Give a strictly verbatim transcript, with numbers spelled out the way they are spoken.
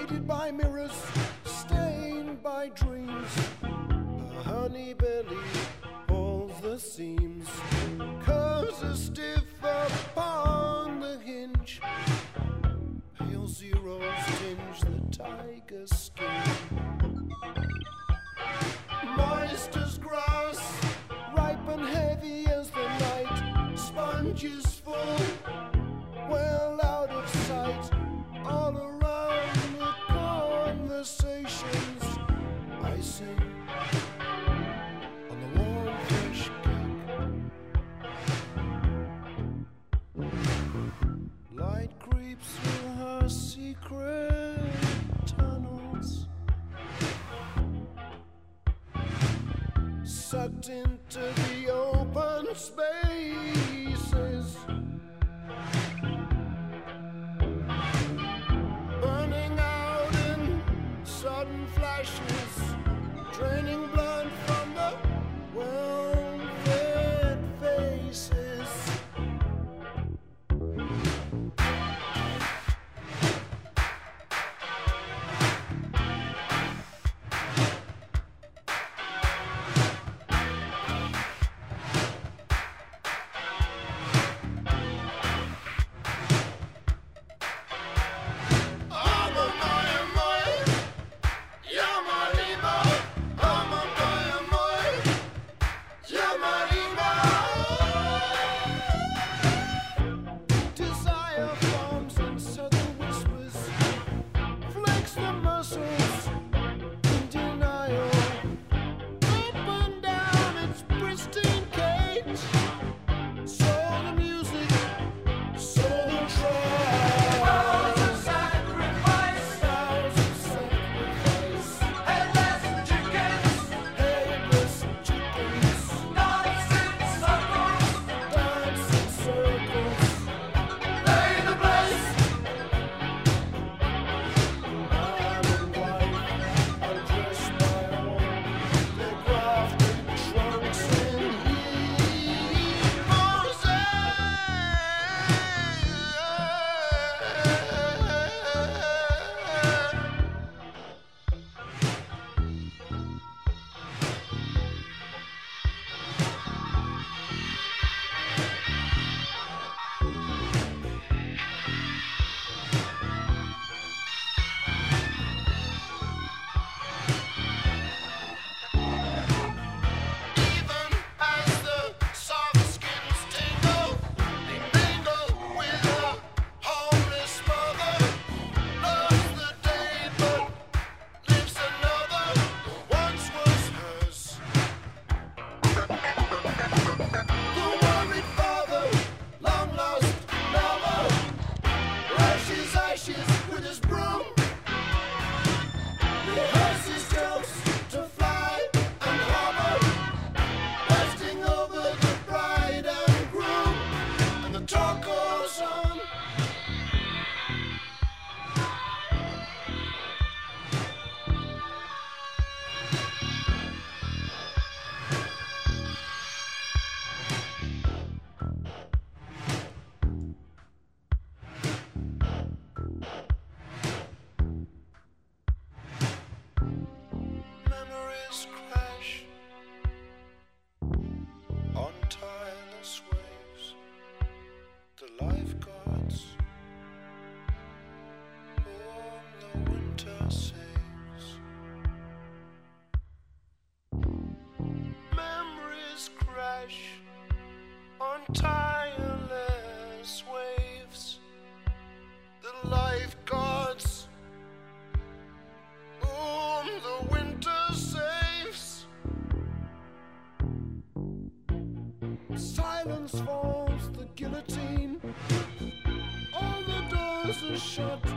Hated by mirrors, stained by dreams. Her honey belly pulls the seams, curves are stiff upon the hinge. Pale zeros tinge the tiger skin. Moist as grass, ripe and heavy as the night. Sponges full, well out of sight. All around the conversations I sing on the warm fish cake. Light creeps through her secret tunnels, sucked into the open spaces, burning out in sudden flashes, draining blood from the well-fed faces. On tireless waves, the lifeguards whom the winter saves. Silence falls, the guillotine, all the doors are shut.